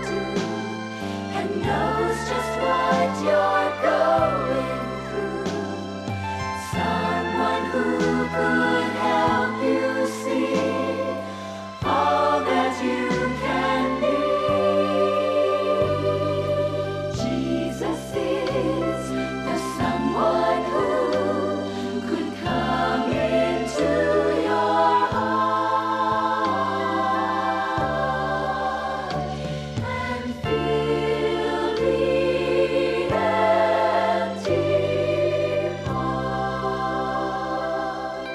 do, and knows just what you're going through. Someone who could help you see all that you can be. Jesus is the someone who could come into your heart and fill the empty heart.